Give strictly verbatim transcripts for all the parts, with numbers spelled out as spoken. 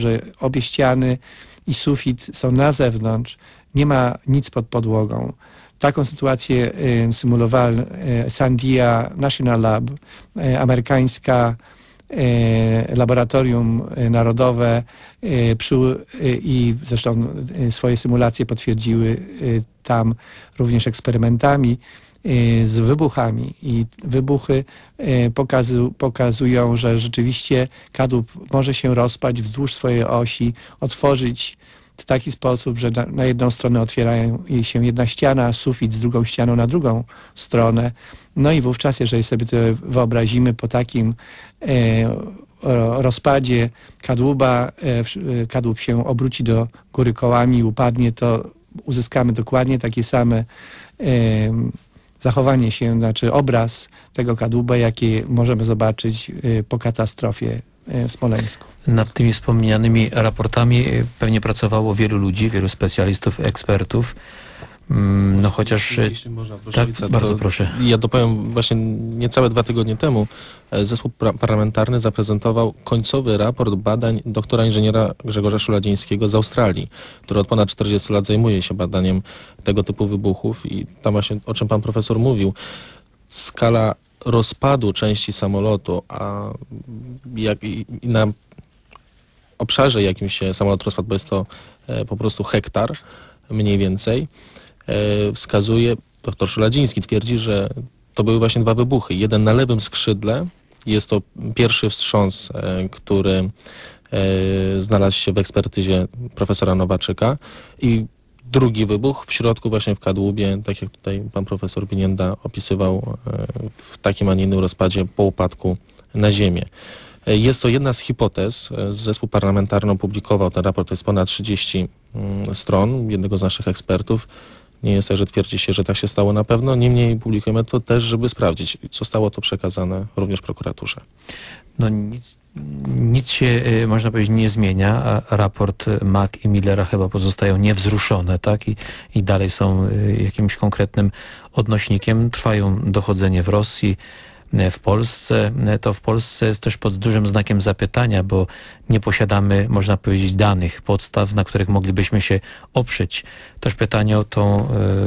że obie ściany i sufit są na zewnątrz, nie ma nic pod podłogą. Taką sytuację y, symulowała y, Sandia National Lab, y, amerykańska y, laboratorium y, narodowe y, przy, y, i zresztą y, swoje symulacje potwierdziły y, tam również eksperymentami y, z wybuchami. I wybuchy y, pokazu, pokazują, że rzeczywiście kadłub może się rozpaść wzdłuż swojej osi, otworzyć w taki sposób, że na, na jedną stronę otwiera się jedna ściana, a sufit z drugą ścianą na drugą stronę. No i wówczas, jeżeli sobie to wyobrazimy po takim e, rozpadzie kadłuba, e, kadłub się obróci do góry kołami i upadnie, to uzyskamy dokładnie takie same e, zachowanie się, znaczy obraz tego kadłuba, jaki możemy zobaczyć e, po katastrofie w Smoleńsku. Nad tymi wspomnianymi raportami pewnie pracowało wielu ludzi, wielu specjalistów, ekspertów. No chociaż... Jeśli można, proszę, tak, bardzo proszę. Ja dopowiem, właśnie niecałe dwa tygodnie temu zespół parlamentarny zaprezentował końcowy raport badań doktora inżyniera Grzegorza Szuladzińskiego z Australii, który od ponad czterdziestu lat zajmuje się badaniem tego typu wybuchów i tam właśnie, o czym pan profesor mówił, skala rozpadu części samolotu, a jak i na obszarze jakim się samolot rozpadł, bo jest to e, po prostu hektar mniej więcej, e, wskazuje, doktor Szuladziński twierdzi, że to były właśnie dwa wybuchy. Jeden na lewym skrzydle, jest to pierwszy wstrząs, e, który e, znalazł się w ekspertyzie profesora Nowaczyka i drugi wybuch w środku właśnie w kadłubie, tak jak tutaj pan profesor Binienda opisywał, w takim, a nie innym rozpadzie po upadku na ziemię. Jest to jedna z hipotez. Zespół parlamentarny opublikował ten raport, to jest ponad trzydzieści stron jednego z naszych ekspertów. Nie jest tak, że twierdzi się, że tak się stało na pewno. Niemniej publikujemy to też, żeby sprawdzić. Zostało to przekazane również prokuraturze. No nic, nic się, można powiedzieć, nie zmienia, a raport Mack i Millera chyba pozostają niewzruszone, tak? I, i dalej są jakimś konkretnym odnośnikiem. Trwają dochodzenie w Rosji, w Polsce. To w Polsce jest też pod dużym znakiem zapytania, bo nie posiadamy, można powiedzieć, danych, podstaw, na których moglibyśmy się oprzeć. Też pytanie o tą...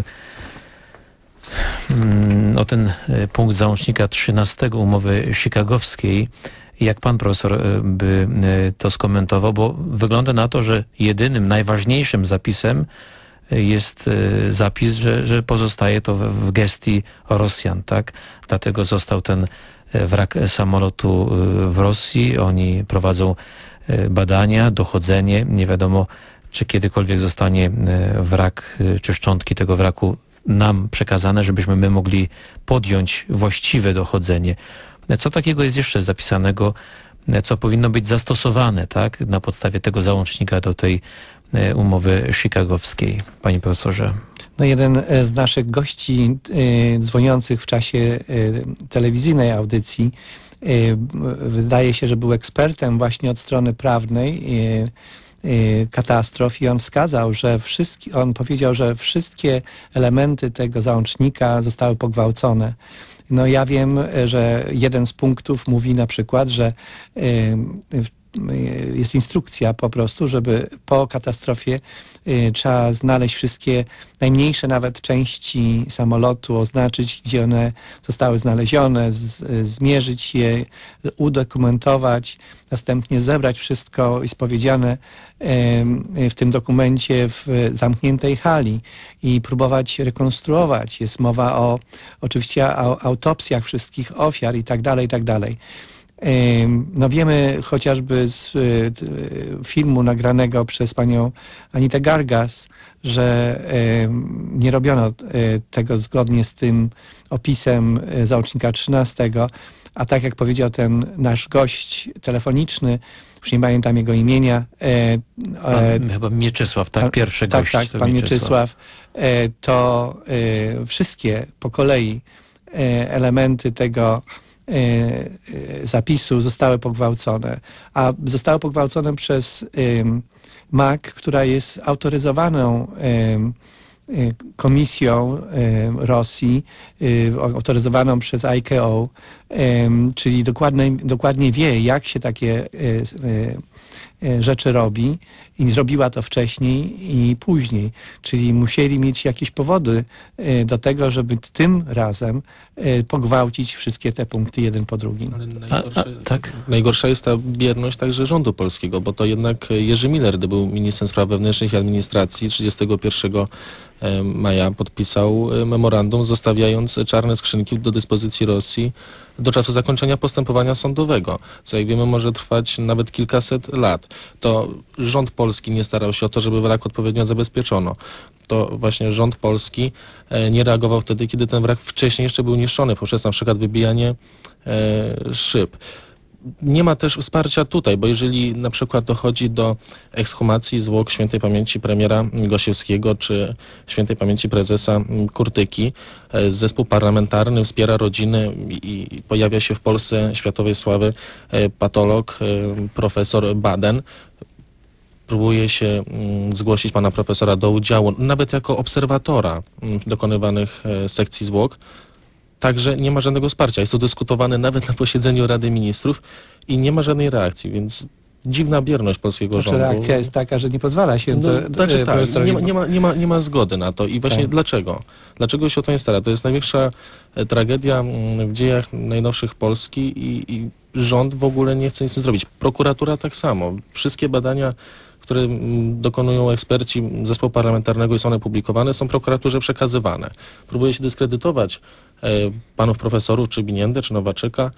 o ten punkt załącznika trzynastego umowy chicagowskiej. Jak pan profesor by to skomentował? Bo wygląda na to, że jedynym, najważniejszym zapisem jest zapis, że, że pozostaje to w gestii Rosjan, tak? Dlatego został ten wrak samolotu w Rosji. Oni prowadzą badania, dochodzenie. Nie wiadomo, czy kiedykolwiek zostanie wrak, czy szczątki tego wraku nam przekazane, żebyśmy my mogli podjąć właściwe dochodzenie. Co takiego jest jeszcze zapisanego, co powinno być zastosowane, tak, na podstawie tego załącznika do tej umowy chicagowskiej, panie profesorze? No jeden z naszych gości y, dzwoniących w czasie y, telewizyjnej audycji y, wydaje się, że był ekspertem właśnie od strony prawnej y, y, katastrof i on wskazał, że wszystkie, on powiedział, że wszystkie elementy tego załącznika zostały pogwałcone. No ja wiem, że jeden z punktów mówi na przykład, że y, jest instrukcja po prostu, żeby po katastrofie y, trzeba znaleźć wszystkie najmniejsze nawet części samolotu, oznaczyć, gdzie one zostały znalezione, z, zmierzyć je, udokumentować, następnie zebrać wszystko jest powiedziane y, w tym dokumencie w zamkniętej hali i próbować rekonstruować. Jest mowa o oczywiście o autopsjach wszystkich ofiar i tak dalej, i tak dalej. No wiemy chociażby z filmu nagranego przez panią Anitę Gargas, że nie robiono tego zgodnie z tym opisem załącznika trzynastego, a tak jak powiedział ten nasz gość telefoniczny, już nie pamiętam jego imienia. Pan, chyba Mieczysław, tak? Pierwszy tak, gość. Tak, tak, pan Mieczysław. To wszystkie po kolei elementy tego zapisu zostały pogwałcone, a zostały pogwałcone przez Mack, która jest autoryzowaną komisją Rosji, autoryzowaną przez I C A O, czyli dokładnie, dokładnie wie, jak się takie rzeczy robi i zrobiła to wcześniej i później. Czyli musieli mieć jakieś powody do tego, żeby tym razem pogwałcić wszystkie te punkty jeden po drugim. Ale najgorsze, A, a, tak? najgorsza jest ta bierność także rządu polskiego, bo to jednak Jerzy Miller, gdy był ministrem spraw wewnętrznych i administracji, trzydziestego pierwszego maja podpisał memorandum, zostawiając czarne skrzynki do dyspozycji Rosji do czasu zakończenia postępowania sądowego, co jak wiemy może trwać nawet kilkaset lat. To rząd polski nie starał się o to, żeby wrak odpowiednio zabezpieczono. To właśnie rząd polski nie reagował wtedy, kiedy ten wrak wcześniej jeszcze był niszczony poprzez na przykład wybijanie e, szyb. Nie ma też wsparcia tutaj, bo jeżeli na przykład dochodzi do ekshumacji zwłok świętej pamięci premiera Gosiewskiego czy świętej pamięci prezesa Kurtyki, zespół parlamentarny wspiera rodziny i pojawia się w Polsce światowej sławy patolog, profesor Baden. Próbuje się zgłosić pana profesora do udziału, nawet jako obserwatora dokonywanych sekcji zwłok. Także nie ma żadnego wsparcia. Jest to dyskutowane nawet na posiedzeniu Rady Ministrów i nie ma żadnej reakcji, więc dziwna bierność polskiego Znaczy, rządu. reakcja jest taka, że nie pozwala się No, do, do, znaczy, tak, profesorowi- nie, ma, nie, ma, nie, ma, nie ma zgody na to i właśnie Tak. dlaczego? Dlaczego się o to nie stara? To jest największa e, tragedia mm, w dziejach najnowszych Polski i, i rząd w ogóle nie chce nic z tym zrobić. Prokuratura tak samo. Wszystkie badania, które mm, dokonują eksperci zespołu parlamentarnego i są one publikowane, są prokuraturze przekazywane. Próbuje się dyskredytować e, panów profesorów, czy Biniendę, czy Nowaczyka,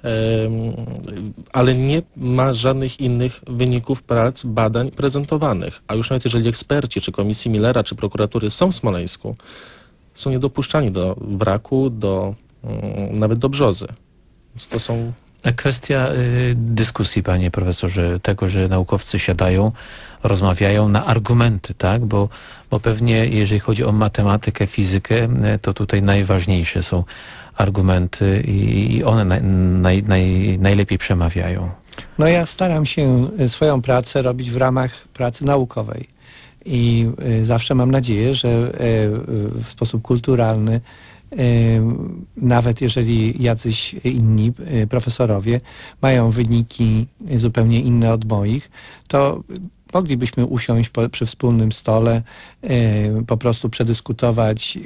ale nie ma żadnych innych wyników prac, badań prezentowanych. A już nawet jeżeli eksperci, czy komisji Millera, czy prokuratury są w Smoleńsku, są niedopuszczani do wraku, do, nawet do brzozy. Więc to są... Kwestia y, dyskusji, panie profesorze, tego, że naukowcy siadają, rozmawiają na argumenty, tak? Bo, bo pewnie jeżeli chodzi o matematykę, fizykę, to tutaj najważniejsze są argumenty i one naj, naj, naj, najlepiej przemawiają. No ja staram się swoją pracę robić w ramach pracy naukowej i zawsze mam nadzieję, że w sposób kulturalny, nawet jeżeli jacyś inni profesorowie mają wyniki zupełnie inne od moich, to moglibyśmy usiąść po, przy wspólnym stole, po prostu przedyskutować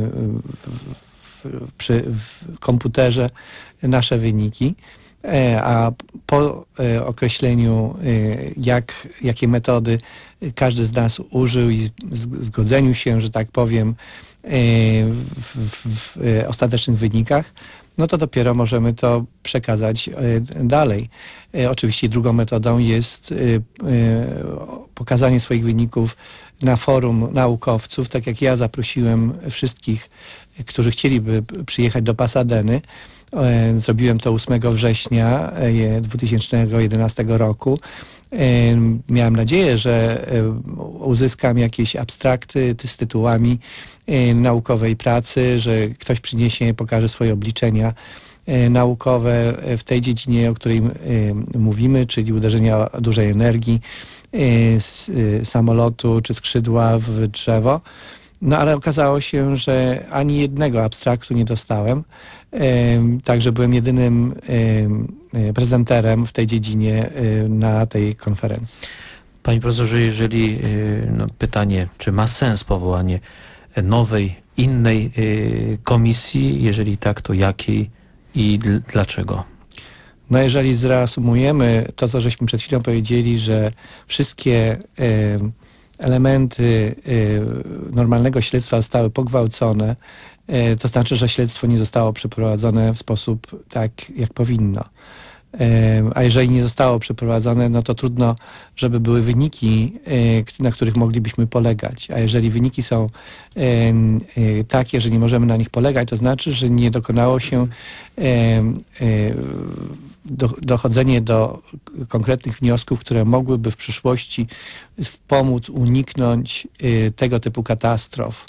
przy w komputerze nasze wyniki, a po określeniu, jak, jakie metody każdy z nas użył i zgodzeniu się, że tak powiem, w, w, w ostatecznych wynikach, no to dopiero możemy to przekazać dalej. Oczywiście drugą metodą jest pokazanie swoich wyników na forum naukowców, tak jak ja zaprosiłem wszystkich, którzy chcieliby przyjechać do Pasadeny. Zrobiłem to ósmego września dwa tysiące jedenastego roku. Miałem nadzieję, że uzyskam jakieś abstrakty z tytułami naukowej pracy, że ktoś przyniesie, pokaże swoje obliczenia naukowe w tej dziedzinie, o której mówimy, czyli uderzenia dużej energii z samolotu czy skrzydła w drzewo. No ale okazało się, że ani jednego abstraktu nie dostałem, także byłem jedynym prezenterem w tej dziedzinie na tej konferencji. Panie profesorze, jeżeli no, pytanie, czy ma sens powołanie nowej, innej komisji, jeżeli tak, to jakiej i dl- dlaczego? No jeżeli zreasumujemy to, co żeśmy przed chwilą powiedzieli, że wszystkie elementy normalnego śledztwa zostały pogwałcone, to znaczy, że śledztwo nie zostało przeprowadzone w sposób tak, jak powinno. A jeżeli nie zostało przeprowadzone, no to trudno, żeby były wyniki, na których moglibyśmy polegać. A jeżeli wyniki są takie, że nie możemy na nich polegać, to znaczy, że nie dokonało się dochodzenie do konkretnych wniosków, które mogłyby w przyszłości pomóc uniknąć tego typu katastrof.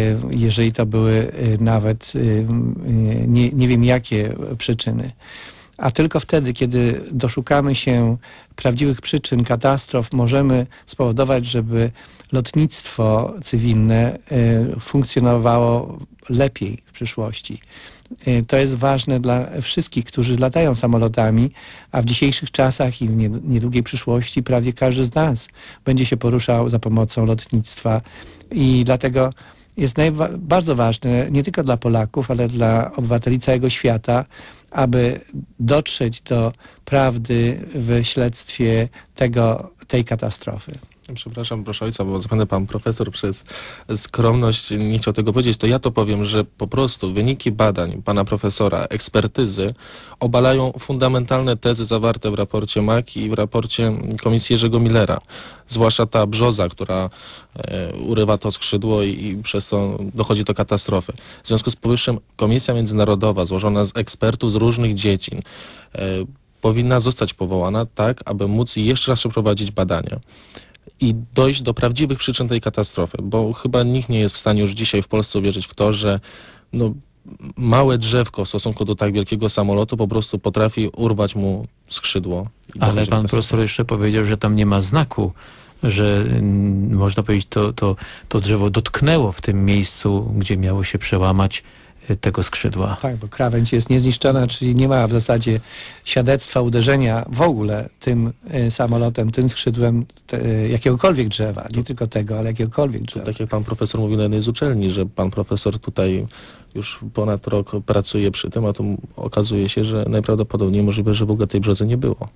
Jeżeli to były nawet nie, nie wiem jakie przyczyny. a tylko wtedy, kiedy doszukamy się prawdziwych przyczyn katastrof, możemy spowodować, żeby lotnictwo cywilne funkcjonowało lepiej w przyszłości. To jest ważne dla wszystkich, którzy latają samolotami, a w dzisiejszych czasach i w niedługiej przyszłości prawie każdy z nas będzie się poruszał za pomocą lotnictwa i dlatego jest najwa- bardzo ważne nie tylko dla Polaków, ale dla obywateli całego świata, aby dotrzeć do prawdy w śledztwie tego, tej katastrofy. Przepraszam, proszę ojca, bo zapewne pan profesor przez skromność nie chciał tego powiedzieć, to ja to powiem, że po prostu wyniki badań pana profesora, ekspertyzy obalają fundamentalne tezy zawarte w raporcie M A K i w raporcie Komisji Jerzego Millera. Zwłaszcza ta brzoza, która e, urywa to skrzydło i, i przez to dochodzi do katastrofy. W związku z powyższym Komisja Międzynarodowa złożona z ekspertów z różnych dziedzin e, powinna zostać powołana tak, aby móc jeszcze raz przeprowadzić badania i dojść do prawdziwych przyczyn tej katastrofy, bo chyba nikt nie jest w stanie już dzisiaj w Polsce uwierzyć w to, że no, małe drzewko w stosunku do tak wielkiego samolotu po prostu potrafi urwać mu skrzydło. Ale pan profesor jeszcze powiedział, że tam nie ma znaku, że mm, można powiedzieć, to, to, to drzewo dotknęło w tym miejscu, gdzie miało się przełamać tego skrzydła. Tak, bo krawędź jest niezniszczona, czyli nie ma w zasadzie świadectwa uderzenia w ogóle tym y, samolotem, tym skrzydłem te, y, jakiegokolwiek drzewa. Nie tylko tego, ale jakiegokolwiek drzewa. Tak jak pan profesor mówił na jednej z uczelni, że pan profesor tutaj już ponad rok pracuje przy tym, a tu okazuje się, że najprawdopodobniej możliwe, że w ogóle tej brzozy nie było.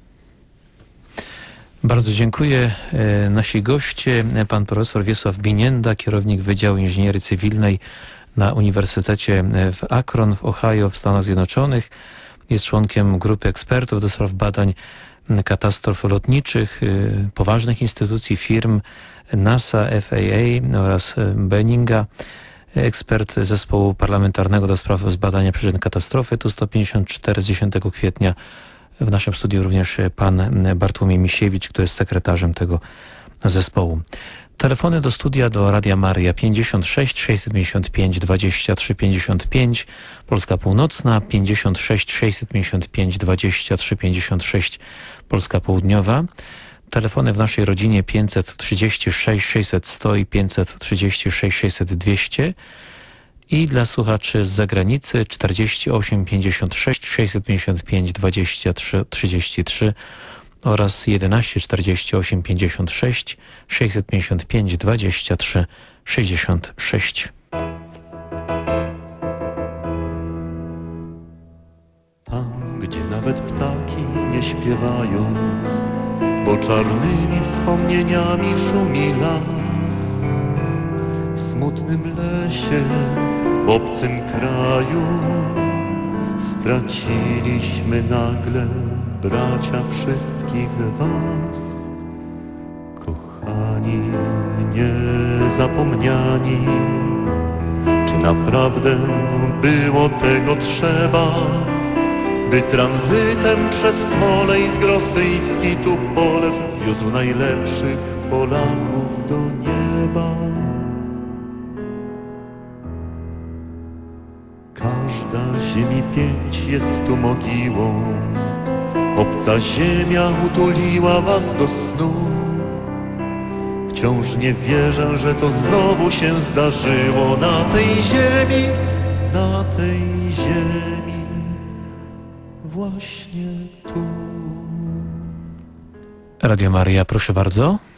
Bardzo dziękuję. E, nasi goście, pan profesor Wiesław Binienda, kierownik Wydziału Inżynierii Cywilnej na Uniwersytecie w Akron w Ohio w Stanach Zjednoczonych. Jest członkiem grupy ekspertów do spraw badań katastrof lotniczych, poważnych instytucji, firm NASA, F A A oraz Benninga. Ekspert zespołu parlamentarnego do spraw zbadania przyczyn katastrofy Tu sto pięćdziesiąt cztery z dziesiątego kwietnia. W naszym studiu również pan Bartłomiej Misiewicz, który jest sekretarzem tego zespołu. Telefony do studia do Radia Maryja pięćdziesiąt sześć sześćset pięćdziesiąt pięć dwadzieścia trzy pięćdziesiąt pięć, Polska Północna pięćdziesiąt sześć sześćset pięćdziesiąt pięć dwadzieścia trzy pięćdziesiąt sześć, Polska Południowa. Telefony w naszej rodzinie pięćset trzydzieści sześć sześćset sto i pięćset trzydzieści sześć sześćset dwieście. I dla słuchaczy z zagranicy czterdzieści osiem pięćdziesiąt sześć sześćset pięćdziesiąt pięć dwadzieścia trzy trzydzieści trzy oraz jedenaście czterdzieści osiem pięćdziesiąt sześć sześćset pięćdziesiąt pięć dwadzieścia trzy sześćdziesiąt sześć. Tam, gdzie nawet ptaki nie śpiewają, bo czarnymi wspomnieniami szumi las. W smutnym lesie, w obcym kraju straciliśmy nagle bracia wszystkich was. Kochani, niezapomniani, czy naprawdę było tego trzeba, by tranzytem przez Smoleńsk rosyjski Tupolew wiózł najlepszych Polaków do nieba? Każda ziemi pięć jest tu mogiłą, obca ziemia utuliła was do snu. Wciąż nie wierzę, że to znowu się zdarzyło na tej ziemi, na tej ziemi, właśnie tu. Radio Maryja, proszę bardzo.